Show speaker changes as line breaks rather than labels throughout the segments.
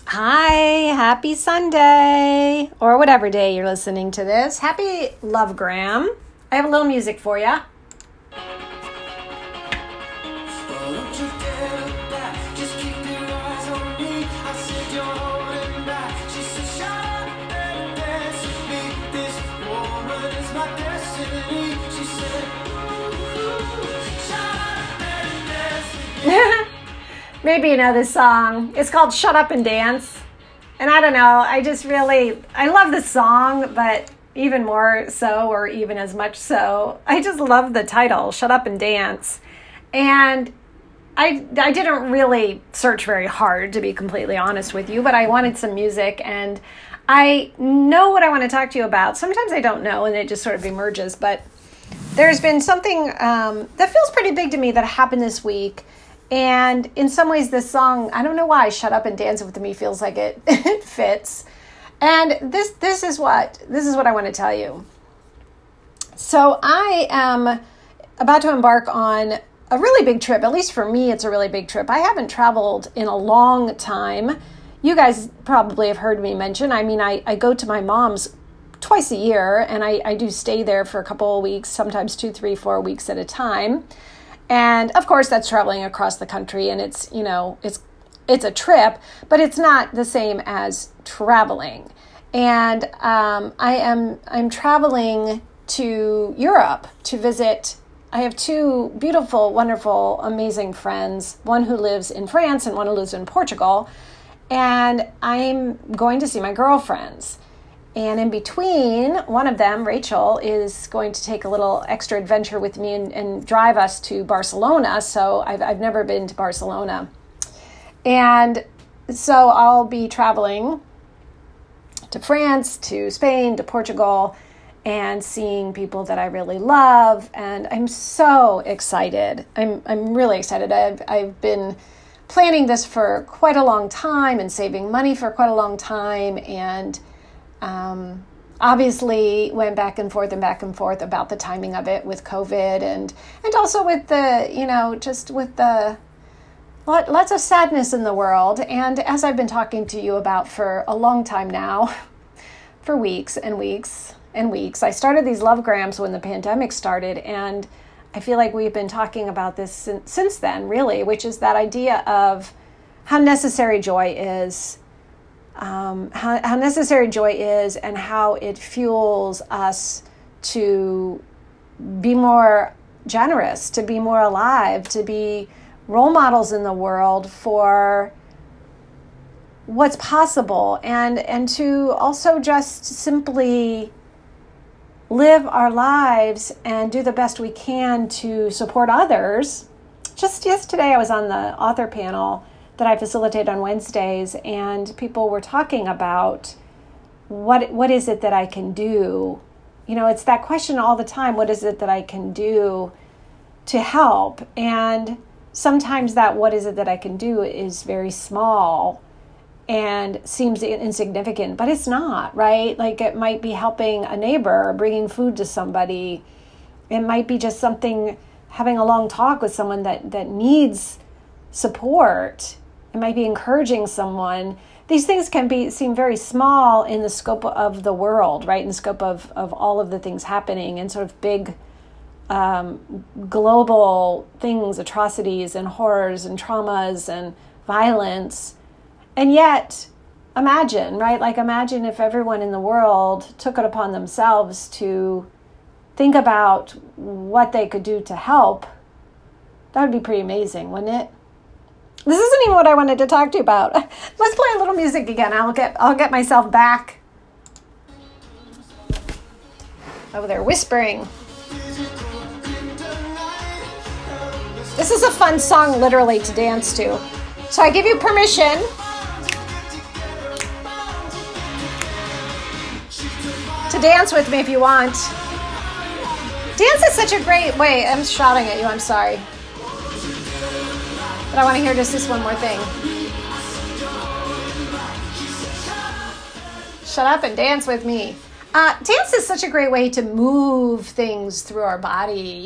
Hi, happy Sunday, or whatever day you're listening to this. Happy Lovegram. I have a little music for you. Maybe you know this song. It's called Shut Up and Dance. And I don't know, I love the song, but even more so, or even as much so, I just love the title, Shut Up and Dance. And I didn't really search very hard, to be completely honest with you, but I wanted some music, and I know what I want to talk to you about. Sometimes I don't know, and it just sort of emerges, but there's been something that feels pretty big to me that happened this week. And in some ways, this song, I don't know why, Shut Up and Dance With Me feels like it fits. And this is what I want to tell you. So I am about to embark on a really big trip. At least for me, it's a really big trip. I haven't traveled in a long time. You guys probably have heard me mention. I mean, I go to my mom's twice a year, and I do stay there for a couple of weeks, sometimes 2, 3, 4 weeks at a time. And of course, that's traveling across the country, and it's a trip, but it's not the same as traveling. And I'm traveling to Europe to visit. I have 2 beautiful, wonderful, amazing friends, one who lives in France and one who lives in Portugal. And I'm going to see my girlfriends. And in between, one of them, Rachel, is going to take a little extra adventure with me and drive us to Barcelona. So I've never been to Barcelona. And so I'll be traveling to France, to Spain, to Portugal, and seeing people that I really love. And I'm so excited. I'm really excited. I've been planning this for quite a long time and saving money for quite a long time. And obviously went back and forth about the timing of it with COVID and also with the, just with the lots of sadness in the world. And as I've been talking to you about for a long time now, for weeks and weeks and weeks, I started these Lovegrams when the pandemic started. And I feel like we've been talking about this since then, really, which is that idea of how necessary joy is. How necessary joy is and how it fuels us to be more generous, to be more alive, to be role models in the world for what's possible, and to also just simply live our lives and do the best we can to support others. Just yesterday I was on the author panel that I facilitate on Wednesdays, and people were talking about what is it that I can do? It's that question all the time, what is it that I can do to help? And sometimes that what is it that I can do is very small and seems insignificant, but it's not, right? Like it might be helping a neighbor or bringing food to somebody. It might be just something, having a long talk with someone that needs support. It might be encouraging someone. These things can seem very small in the scope of the world, right? In the scope of all of the things happening and sort of big global things, atrocities and horrors and traumas and violence. And yet, imagine, right? Like imagine if everyone in the world took it upon themselves to think about what they could do to help. That would be pretty amazing, wouldn't it? This isn't even what I wanted to talk to you about. Let's play a little music again. I'll get myself back. Oh, they're whispering. This is a fun song, literally, to dance to. So I give you permission. To dance with me if you want. Dance is such a great way. I'm shouting at you. I'm sorry. But I want to hear just this one more thing. Shut up and dance with me. Dance is such a great way to move things through our body.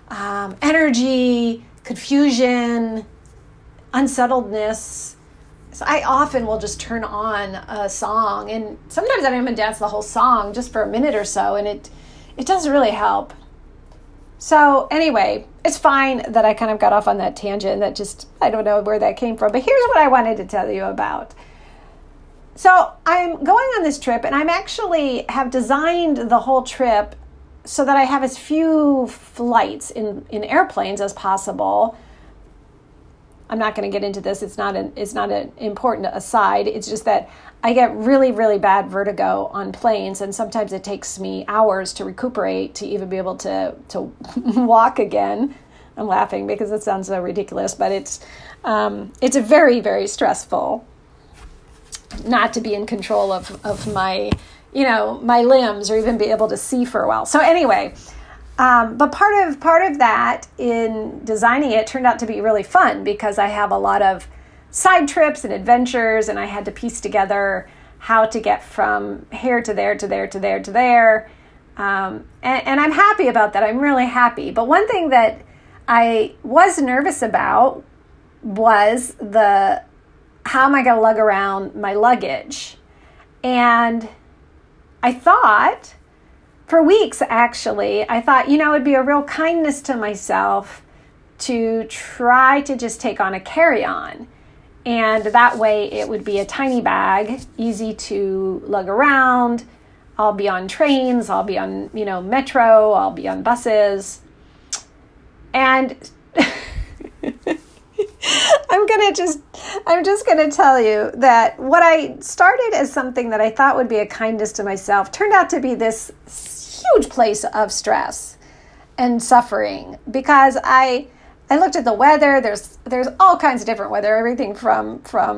Energy, confusion, unsettledness, So I often will just turn on a song, and sometimes I don't even dance the whole song, just for a minute or so, and it does really help. So anyway, it's fine that I kind of got off on that tangent. That just, I don't know where that came from, but here's what I wanted to tell you about. So I'm going on this trip, and I'm actually have designed the whole trip so that I have as few flights in airplanes as possible. I'm not going to get into this. It's not an important aside. It's just that I get really, really bad vertigo on planes, and sometimes it takes me hours to recuperate to even be able to walk again. I'm laughing because it sounds so ridiculous, but it's a very, very stressful not to be in control of my, my limbs or even be able to see for a while. So anyway, but part of that in designing it turned out to be really fun because I have a lot of side trips and adventures, and I had to piece together how to get from here to there to there to there to there. And I'm happy about that. I'm really happy. But one thing that I was nervous about was how am I going to lug around my luggage? And I thought, for weeks actually, I thought, it'd be a real kindness to myself to try to just take on a carry-on. And that way it would be a tiny bag, easy to lug around. I'll be on trains, I'll be on, metro, I'll be on buses. And I'm just going to tell you that what I started as something that I thought would be a kindness to myself turned out to be this huge place of stress and suffering, because I looked at the weather. There's all kinds of different weather, everything from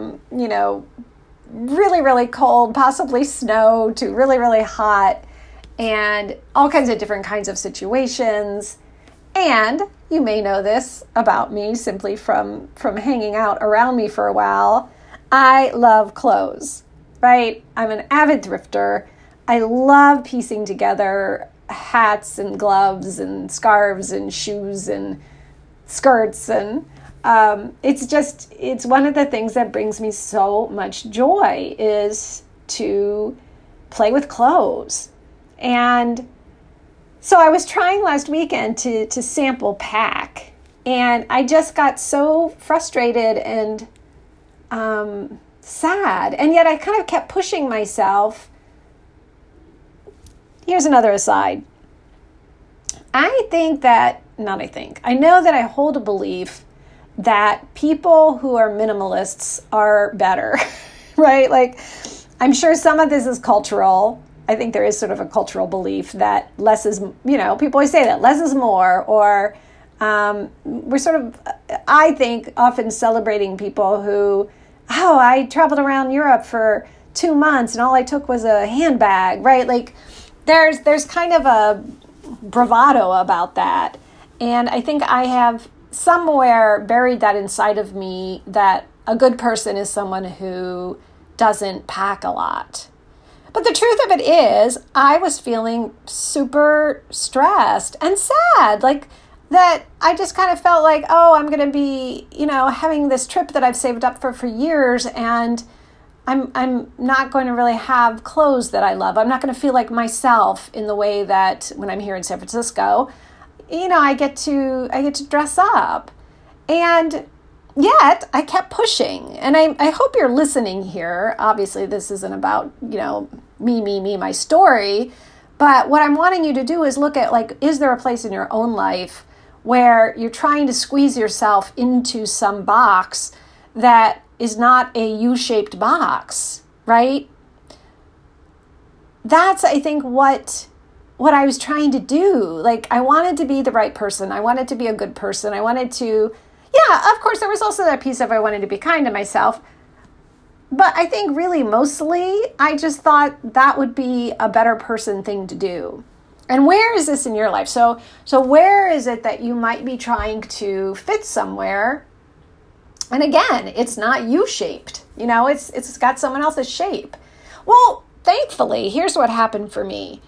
really, really cold, possibly snow, to really, really hot, and all kinds of different kinds of situations. And you may know this about me simply from hanging out around me for a while. I love clothes, right? I'm an avid thrifter. I love piecing together hats and gloves and scarves and shoes and skirts. And it's one of the things that brings me so much joy is to play with clothes. And so I was trying last weekend to sample pack, and I just got so frustrated and sad. And yet I kind of kept pushing myself. Here's another aside. I know that I hold a belief that people who are minimalists are better, right? Like, I'm sure some of this is cultural. I think there is sort of a cultural belief that less is, people always say that less is more, or we're sort of, I think, often celebrating people who, I traveled around Europe for 2 months and all I took was a handbag, right? Like, there's kind of a bravado about that. And I think I have somewhere buried that inside of me, that a good person is someone who doesn't pack a lot. But the truth of it is, I was feeling super stressed and sad, like that I just kind of felt like, I'm going to be, having this trip that I've saved up for years, and I'm not going to really have clothes that I love. I'm not going to feel like myself in the way that when I'm here in San Francisco, I get to dress up. And yet I kept pushing, and I hope you're listening here. Obviously, this isn't about, me, my story. But what I'm wanting you to do is look at, like, is there a place in your own life where you're trying to squeeze yourself into some box that is not a U-shaped box, right? That's, I think, what I was trying to do. Like, I wanted to be the right person. I wanted to be a good person. I wanted to, of course, there was also that piece of I wanted to be kind to myself. But I think really mostly I just thought that would be a better person thing to do. And where is this in your life? So where is it that you might be trying to fit somewhere? And again, it's not U-shaped. It's got someone else's shape. Well, thankfully, here's what happened for me.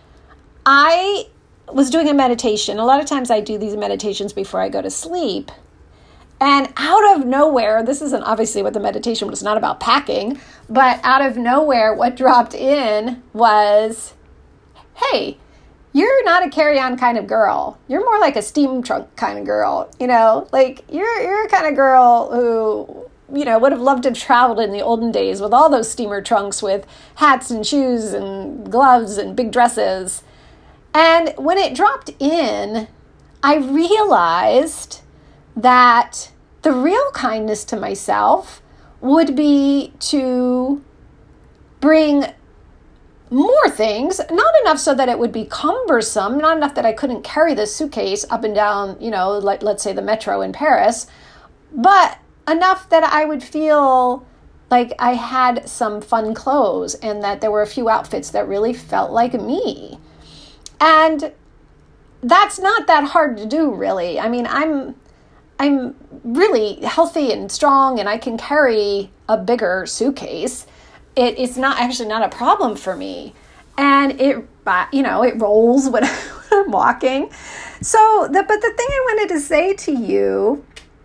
I was doing a meditation. A lot of times I do these meditations before I go to sleep. And out of nowhere, this isn't obviously what the meditation was, not about packing, but out of nowhere, what dropped in was, hey, you're not a carry-on kind of girl. You're more like a steam trunk kind of girl, like you're a kind of girl who, would have loved to have traveled in the olden days with all those steamer trunks with hats and shoes and gloves and big dresses. And when it dropped in, I realized that the real kindness to myself would be to bring more things, not enough so that it would be cumbersome, not enough that I couldn't carry this suitcase up and down, like let's say the metro in Paris, but enough that I would feel like I had some fun clothes and that there were a few outfits that really felt like me. And that's not that hard to do, really. I mean, I'm really healthy and strong and I can carry a bigger suitcase. It's not a problem for me. And it rolls when I'm walking. But the thing I wanted to say to you,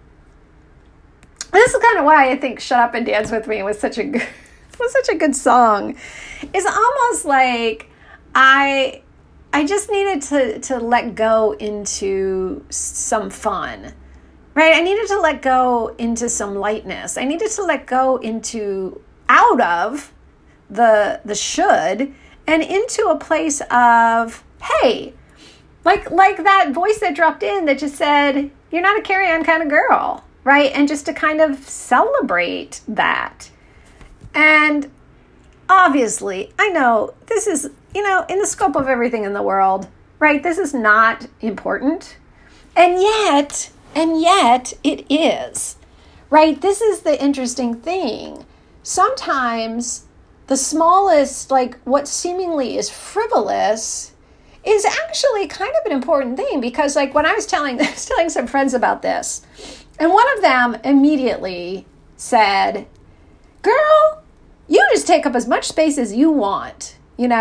this is kind of why I think Shut Up and Dance With Me was such a good song. It's almost like I just needed to let go into some fun, right? I needed to let go into some lightness. I needed to let go out of the should and into a place of, hey, like that voice that dropped in that just said, you're not a carry-on kind of girl, right? And just to kind of celebrate that. And obviously, I know this is, in the scope of everything in the world, right? This is not important. And yet it is, right? This is the interesting thing. Sometimes the smallest, like what seemingly is frivolous, is actually kind of an important thing, because like when I was telling some friends about this, and one of them immediately said, girl, you just take up as much space as you want,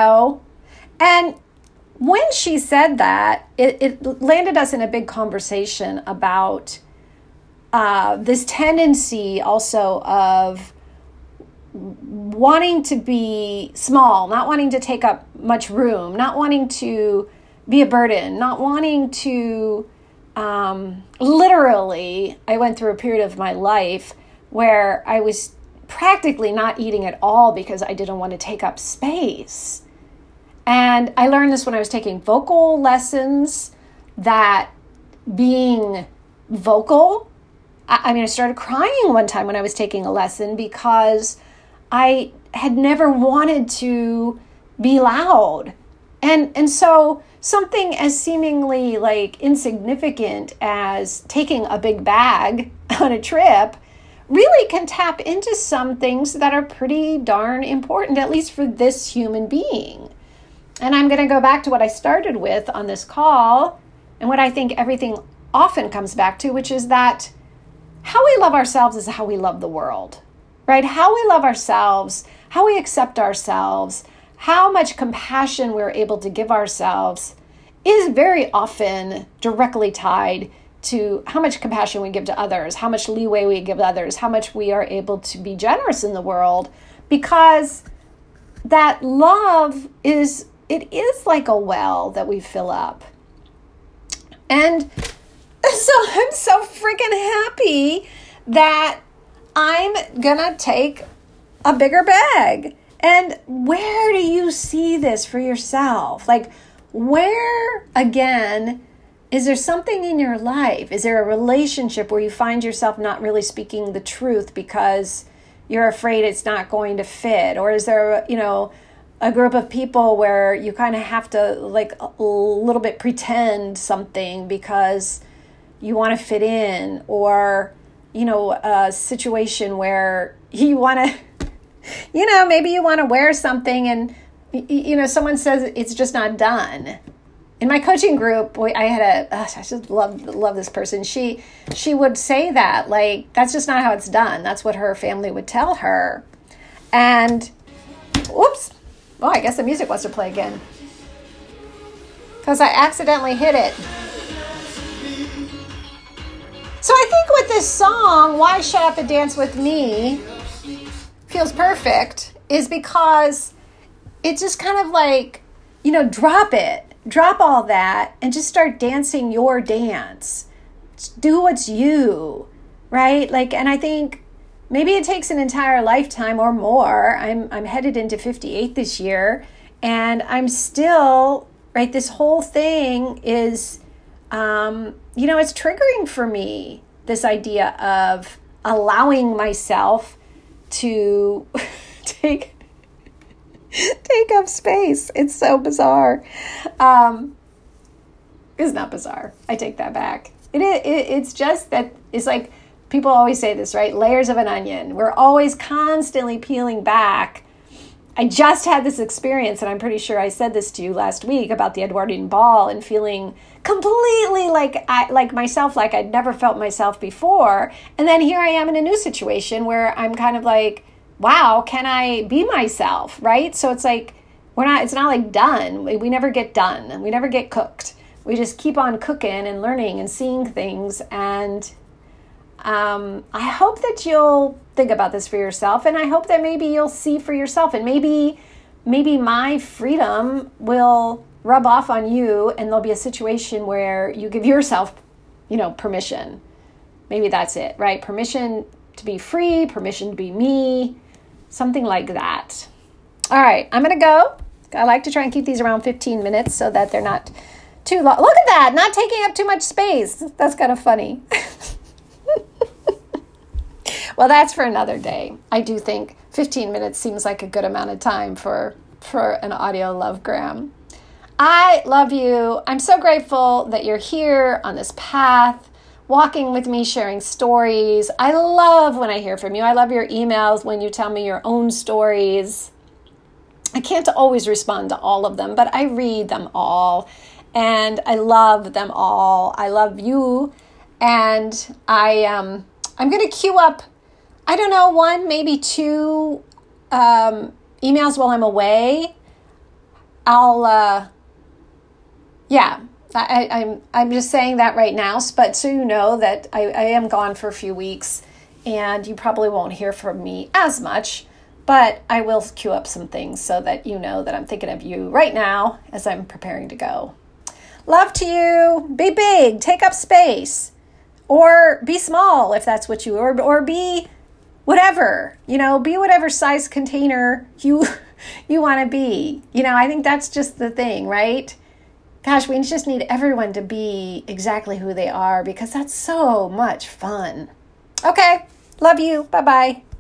And when she said that, it landed us in a big conversation about this tendency also of wanting to be small, not wanting to take up much room, not wanting to be a burden, not wanting to, literally, I went through a period of my life where I was practically not eating at all because I didn't want to take up space. And I learned this when I was taking vocal lessons, that being vocal, I started crying one time when I was taking a lesson because I had never wanted to be loud. And so something as seemingly like insignificant as taking a big bag on a trip really can tap into some things that are pretty darn important, at least for this human being. And I'm going to go back to what I started with on this call, and what I think everything often comes back to, which is that how we love ourselves is how we love the world, right? How we love ourselves, how we accept ourselves, how much compassion we're able to give ourselves is very often directly tied to how much compassion we give to others, how much leeway we give others, how much we are able to be generous in the world, because that love is like a well that we fill up. And so I'm so freaking happy that I'm gonna take a bigger bag. And where do you see this for yourself? Like, where, again, is there something in your life? Is there a relationship where you find yourself not really speaking the truth because you're afraid it's not going to fit? Or is there, a group of people where you kind of have to like a little bit pretend something because you want to fit in? Or, a situation where you want to, maybe you want to wear something and, someone says it's just not done. In my coaching group, I had I just love this person. She would say that, like, that's just not how it's done. That's what her family would tell her. And, whoops. Oh, I guess the music wants to play again. Because I accidentally hit it. So I think with this song, Why Shut Up and Dance With Me feels perfect, is because it's just kind of like, drop it. Drop all that and just start dancing your dance. Just do what's you, right? And I think maybe it takes an entire lifetime or more. I'm headed into 58 this year, and I'm still, right, this whole thing is, it's triggering for me, this idea of allowing myself to take up space. It's so bizarre. It's not bizarre. I take that back. It's just that it's like, people always say this, right? Layers of an onion. We're always constantly peeling back. I just had this experience, and I'm pretty sure I said this to you last week about the Edwardian ball and feeling completely like myself, like I'd never felt myself before. And then here I am in a new situation where I'm kind of like, wow, can I be myself, right? So it's like, it's not like done. We never get done. We never get cooked. We just keep on cooking and learning and seeing things. And I hope that you'll think about this for yourself, and I hope that maybe you'll see for yourself, and maybe my freedom will rub off on you, and there'll be a situation where you give yourself, permission. Maybe that's it, right? Permission to be free, permission to be me, something like that. All right, I'm going to go. I like to try and keep these around 15 minutes so that they're not too long. Look at that, not taking up too much space. That's kind of funny. Well, that's for another day. I do think 15 minutes seems like a good amount of time for an audio lovegram. I love you. I'm so grateful that you're here on this path, walking with me, sharing stories. I love when I hear from you. I love your emails when you tell me your own stories. I can't always respond to all of them, but I read them all, and I love them all. I love you, and I'm going to queue up, I don't know, 1, maybe 2 emails while I'm away. I'm just saying that right now, but so you know that I am gone for a few weeks, and you probably won't hear from me as much, but I will queue up some things so that you know that I'm thinking of you right now as I'm preparing to go. Love to you. Be big. Take up space. Or be small if that's what or be whatever, be whatever size container you want to be. I think that's just the thing, right? Gosh, we just need everyone to be exactly who they are, because that's so much fun. Okay, love you. Bye-bye.